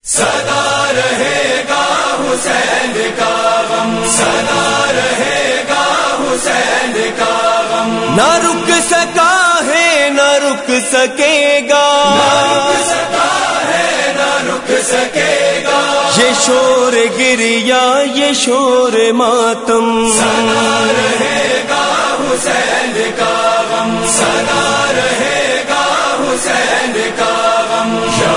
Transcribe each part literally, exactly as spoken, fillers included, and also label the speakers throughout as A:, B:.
A: سدا رہے گا حسین کا غم، سدا رہے گا حسین کا غم،
B: نہ رک سکا ہے نہ رک سکے گا،
A: نہ رک سکا ہے نہ رک سکے گا،
B: یہ شور گریا یہ شور ماتم،
A: سدا رہے گا حسین کا غم، سدا رہے گا حسین کا غم،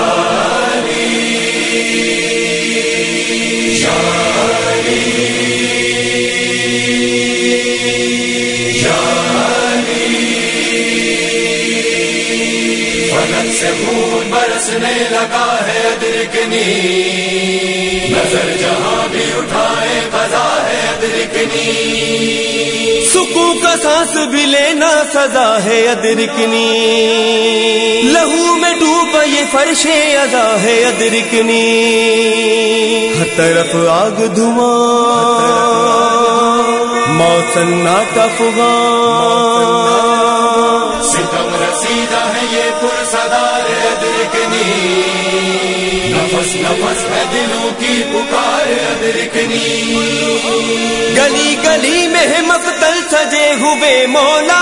A: فلک سے خون برسنے لگا ہے ادرکنی، نظر جہاں بھی اٹھائے قضا ہے ادرکنی،
B: سکون کا سانس بھی لینا سزا ہے ادرکنی، لہو میں ڈوبا یہ فرش ادا ہے ادرکنی، ہر طرف آگ دھواں موت سناٹا فغاں،
A: ستم رسیدہ ہے یہ پرصدار ادرکنی، نفس نفس ہے دلوں کی پکار ادرکنی،
B: گلی گلی میں ہے مقتل سجے ہوئے مولا،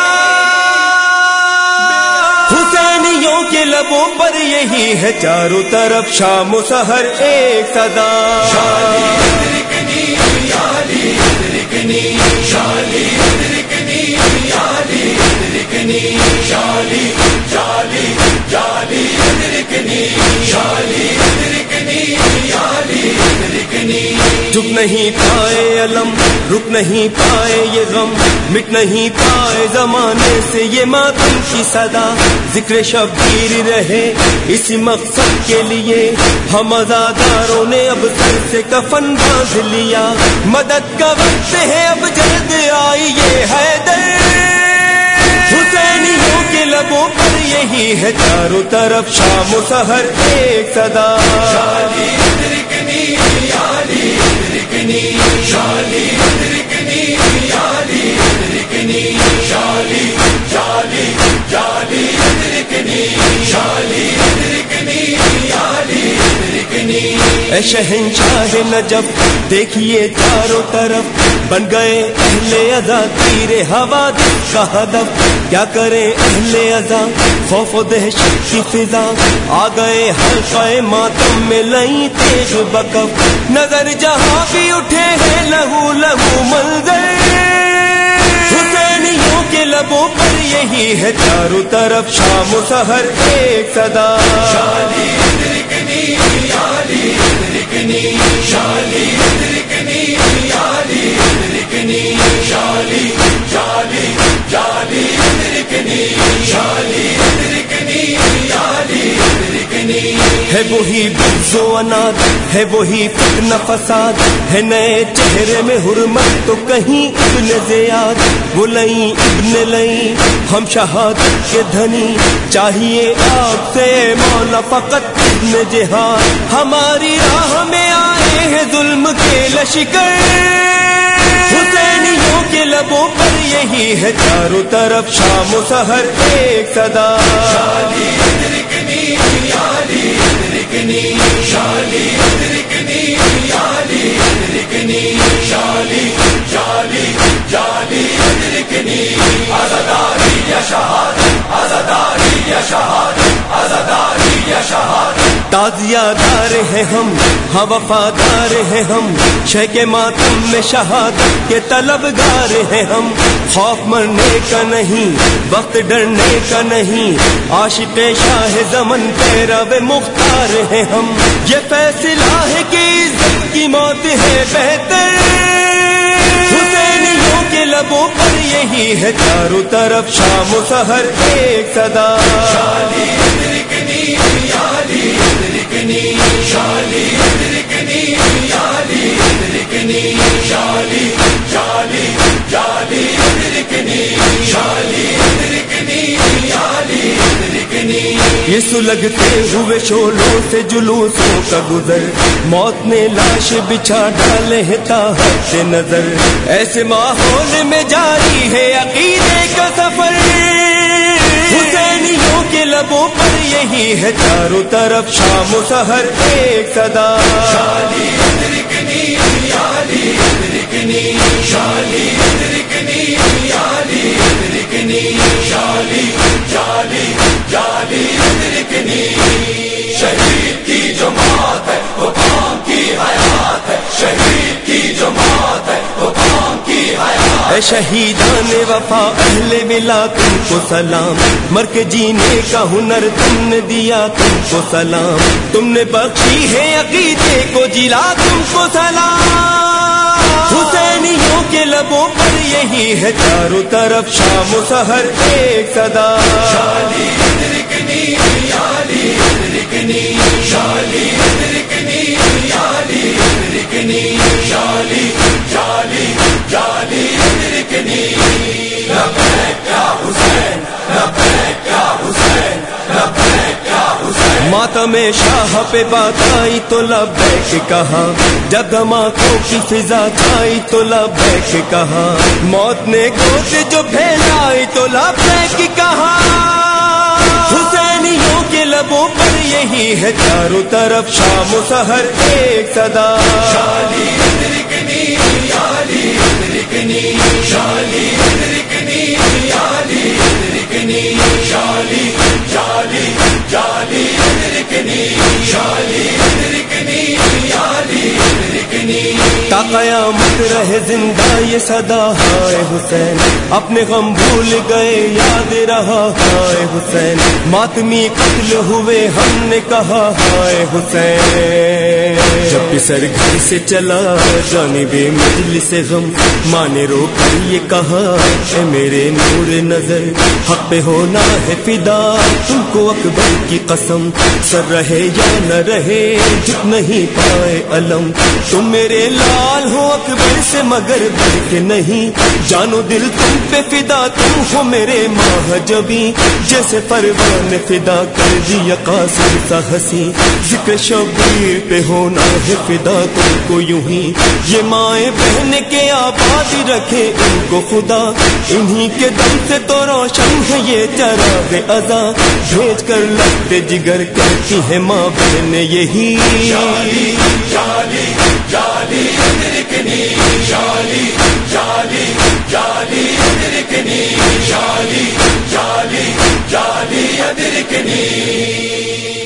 B: حسینیوں کے لبوں پر یہی ہے چاروں طرف شام و سحر ایک صدا،
A: شالی ادرکنی یالی ادرکنی، شالی ادرکنی یالی ادرکنی، شالی جالی جالی ادرکنی، شالی ادرکنی یالی ادرکنی،
B: جھک نہیں پائے علم رک نہیں پائے یہ غم، مٹ نہیں پائے زمانے سے یہ ماتم کی صدا، ذکر شبیر رہے اسی مقصد کے لیے، ہم آزاداروں نے اب سر سے کفن باندھ لیا، مدد کا وقت ہے اب جلد آئیے حیدر، حسینیوں کے لبوں پر یہی ہے چاروں طرف شام و سحر ایک صدا،
A: شالی ادرکنی یالی ادرکنی، شالی ادرکنی یالی ادرکنی، شالی جالی جالی ادرکنی، شالی ادرکنی یالی ادرکنی،
B: اے شہنشاہ نجف دیکھیے چاروں طرف بن گئے اہل عزا تیر حوادث کا ہدف، کیا کریں اہل عزا خوف و دہشت کی فضا، آ گئے حلقہ ماتم میں لئی تیغ بکف، نظر جہاں بھی اٹھے ہیں لہو لہو منظر، حسینیوں کے لبوں پر یہی ہے چاروں طرف شام و سحر ایک صدا،
A: شالی ادرکنی یالی ادرکنی، شالی ادرکنی یالی ادرکنی، شالی جالی جالی ادرکنی، شالی ادرکنی یالی ادرکنی،
B: ہے وہی بغض و عناد ہے وہی فتنہ فساد، ہے نئے چہرے میں حرمت تو کہیں ابن زیاد، وہ لئی ابن لئی ہم شہادت کے دھنی، چاہیے آپ سے مولا فقط ابن جہاد، ہماری راہ میں آئے ہیں ظلم کے لشکر، حسینیوں کے لبوں پر یہی ہے چاروں طرف شام و سحر ایک صدا،
A: شالی ادرکنی یالی ادرکنی، شالی ادرکنی یالی ادرکنی، شالی جالی جالی ادرکنی، عزاداری یا شہادت عزاداری یا شہادت عزاداری یا شہادت،
B: تازیہ دار ہیں ہم ہاں وفادار ہیں ہم، شہ کے ماتم میں شہادت کے طلبگار ہیں ہم، خوف مرنے کا نہیں وقت ڈرنے کا نہیں، عاشق شاہ زمن پیرو مختار ہیں ہم، یہ فیصلہ ہے کہ عزت کی موت ہے بہتر، حسینیوں کے لبوں پر یہی ہے چاروں طرف شام و سحر ایک صدا،
A: شالی ادرکنی یالی ادرکنی، شالی ادرکنی یالی ادرکنی، شالی جالی جالی ادرکنی، شالی ادرکنی یالی ادرکنی،
B: یہ سلگتے ہوئے شعلوں سے جلوسوں کا گزر، موت نے لاش بچھا ڈالے ہیں تاحت نظر، ایسے ماحول میں جاری ہے عقیدے کا سفر، حسینیوں کے لبوں پر یہی ہے چاروں طرف شام و سحر ایک صدا،
A: شالی ادرکنی یالی ادرکنی، شالی ادرکنی یالی ادرکنی، شالی جالی جالی ادرکنی، شہید کی جو موت ہے وہ قوم کی حیات ہے، شہید کی جو موت ہے وہ قوم کی حیات ہے۔
B: اے شہیدان وفا اہل ولا تم کو سلام، مر کے جینے کا ہنر تم نے دیا تم کو سلام، تم نے بخشی ہے عقیدے کو جلا تم کو سلام۔ حسینیوں کے لبوں پر یہی ہے چاروں طرف شام و سحر ایک صدا،
A: شالی ادرکنی یالی ادرکنی، شالی ادرکنی یالی ادرکنی، شالی جالی جالی ادرکنی، لبیک یا حسین لبیک یا حسین لبیک یا حسین۔
B: ماتم شاہ پہ بات آئی تو لبیک کہا، جب دھماکوں کی فضا کھائی تو لبیک کہا، موت نے گود جو پھیلائی تو لبیک کہا۔ حسینیوں کے لبوں پر یہی ہے چاروں طرف شام و سحر ایک صدا،
A: شالی ادرکنی یالی ادرکنی، شالی ادرکنی یالی ادرکنی، شالی جالی جالی ادرکنی، شالی ادرکنی یالی ادرکنی۔
B: تا قیامت رہے زندہ یہ صدا ہائے حسین، اپنے غم بھول گئے یاد رہا ہائے حسین، ماتمی قتل ہوئے ہم نے کہا ہائے حسین۔ جب بھی سر گھر سے چلا جانب مجلس غم، ماں نے رو کر یہ کہا اے میرے نور نظر، حق پہ ہونا ہے فدا تم کو اکبر کی قسم، سر رہے یا نہ رہے جھک نہیں پائے علم، تم میرے لال ہو اکبر سے مگر بڑھ کے نہیں، جانو دل تم پہ فدا تم ہو میرے ماہ جبی، جیسے پروان فدا کر دیا قاسم سا ہنسی، ذکر شبیر پہ ہونا ہے فدا تم کو یوں ہی، یہ مائیں بہن کے آباد رکھے ان کو خدا، انہی کے دم سے تو روشن ہے یہ چراغ ازا، بھیج کر لگتے جگر کہتی ہے ماں بہن یہی،
A: شالی جالی جالی ادرکنی، شالی جالی جالی ادرکنی، شالی جالی جالی ادرکنی۔